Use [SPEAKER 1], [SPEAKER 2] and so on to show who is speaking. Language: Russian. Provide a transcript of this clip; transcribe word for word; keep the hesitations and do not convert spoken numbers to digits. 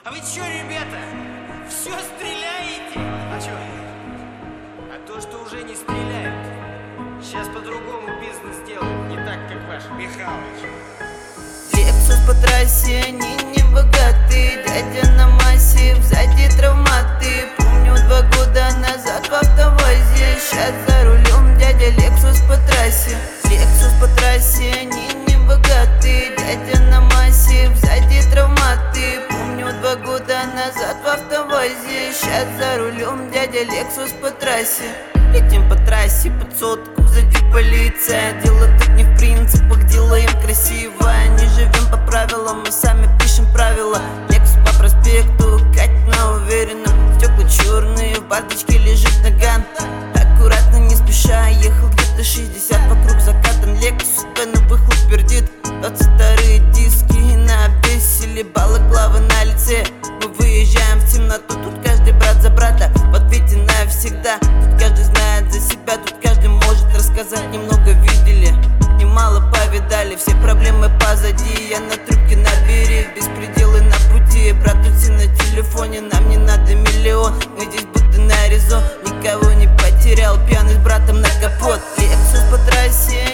[SPEAKER 1] А вы чё, ребята, все стреляете? А чё? А то, что уже не стреляют. Сейчас по-другому бизнес делают, не так, как ваш Михалыч.
[SPEAKER 2] Лексус по трассе, они не богаты. Дядя на массе, сзади травматы. Помню два года назад в автовозе. Сейчас за рулем дядя Лексус по трассе. Лексус по трассе, они не богаты. Дядя на массе, сзади травматы. Помню два года назад в автовозе. Сейчас за рулем дядя Лексус по трассе. Летим по трассе под сотку, сзади полиция. Дело тут не в принципах, делаем красиво. Не живем по правилам, мы сами пишем правила. Лексус по проспекту, катит на уверенном. Стекла черные, в бардачке лежит наган. Аккуратно, не спеша, ехал где-то шестьдесят. Вокруг закатан Лексус, на выхлоп пердит. Двадцать вторые диски на беселе, балаклавы на лице. Мы выезжаем в темноту, тут каждый брат за брата. В ответе навсегда, тут каждый знает за себя. Тут каждый может рассказать, немного видели, немало повидали. Все проблемы позади, я на трубке набери. Беспределы на пути, брат, тут все на телефоне. Нам не надо миллион, мы здесь будто на резон. Никого не потерял, пьяный с братом на капот. Лексус по трассе,